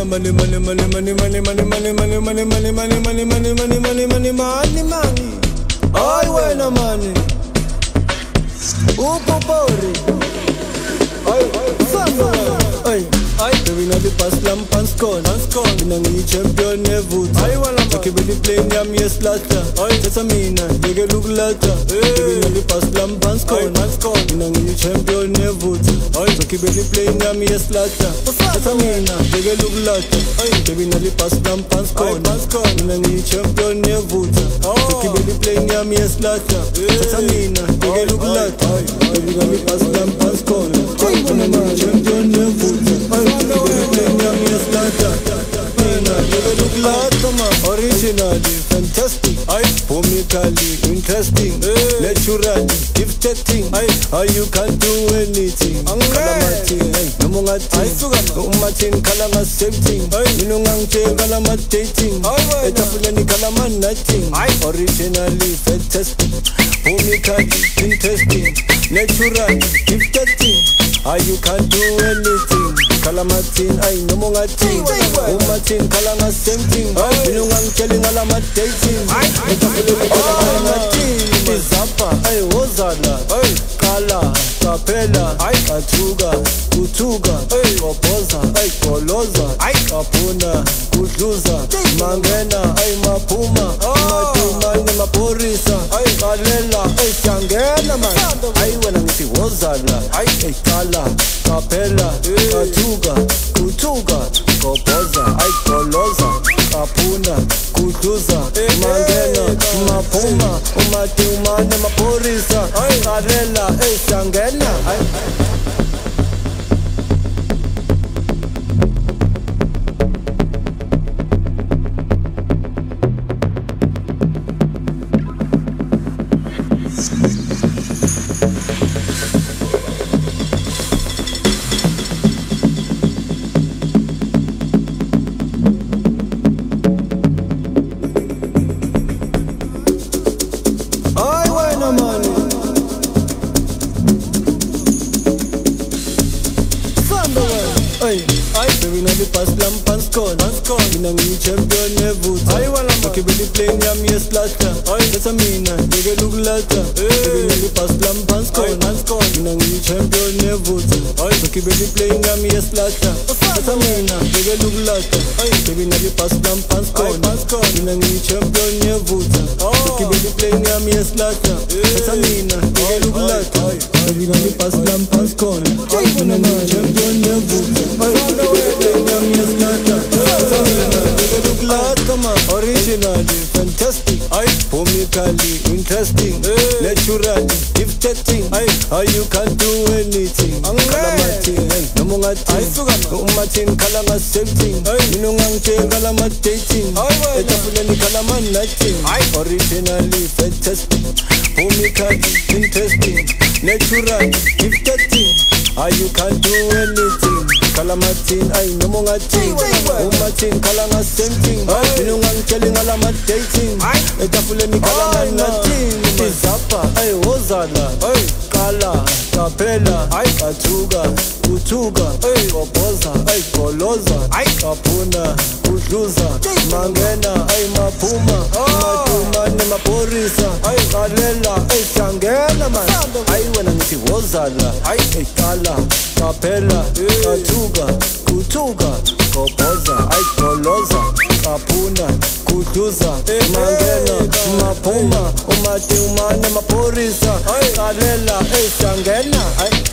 Ay, buena money. Upopori. Ay, Kevin at the past lamp and scone. Binangi champion never. Taki belly plane yam yes lata. That's a mina, you get look lata. Kevin at the past lamp and scone. Binangi champion never. Taki belly plane yam yes lata. That's a mina, you get look lata. Kevin at the past lamp and scone. Binangi champion never. Taki belly plane yam yes lata. That's a mina, you get look lata. Kevin at the past lamp and scone. Binangi champion never. Originally fantastic, comically interesting, naturally gifted thing. How you can do anything. Kalamati, nomongati, umatin kalama same thing. Inungangche kalama dating. Etafulani kalama nothing. Originally fantastic, comically interesting, naturally gifted thing. How you can do anything. Kalamatin, ay nomongati, umatin kalama same thing. Inungang telling alamat dating. Etafulani kalama nothing. Izapa, ay wozala, ay kala, kapela, ay katuga, kutuga, ay kopoza, ay koloza, ay kapuna, kudluza, mangena, ay mapuma, matuma ni maporisa, ay kalela, ay shangena man. Ay wena ngisi wozala, ay kala, kapela, katuga, kutuga, kopoza, ay koloza, kapuna, kudluza, mangena, mapuma, matuma ni maporisa, ay kalela, ay shangena. Kevin at the past lamp and scone. Binangi champion never. Taki belly plane yam yes lata. That's a mina, you get look lata. Kevin at the past lamp and scone. Binangi champion never. Taki belly plane yam yes lata. That's a mina, you get look lata. Kevin at the past lamp and scone. Binangi champion never. Taki belly plane yam yes lata. That's a mina, you get look lata. Kevin at the past lamp and scone. Binangi champion never. Originally fantastic, comically interesting, naturally gifted thing. How you can do anything. Kalamati, nomongati, umatin kalama same thing. Inungangche kalama dating. Etafulani kalama nothing. Originally fantastic, comically interesting, naturally gifted thing. How you can do anything. Kalamatin, ay nomongati, umatin kalama same thing. Inungang telling alamat dating. Etafulani kalama nothing. Izapa, ay wozala, ay kala, kapela, ay katuga, kutuga, ay kopoza, ay koloza, ay kapuna, kudluza, mangena, ay mapuma, matuma ni maporisa, ay kalela, ay shangena man. Ay wena ngisi wozala, ay kala, kapela, katuga, kutuga, kopoza, ay koloza, kapuna, kudluza, mangena, mapuma, umati umane maporisa, ay kalela, ay shangena, ay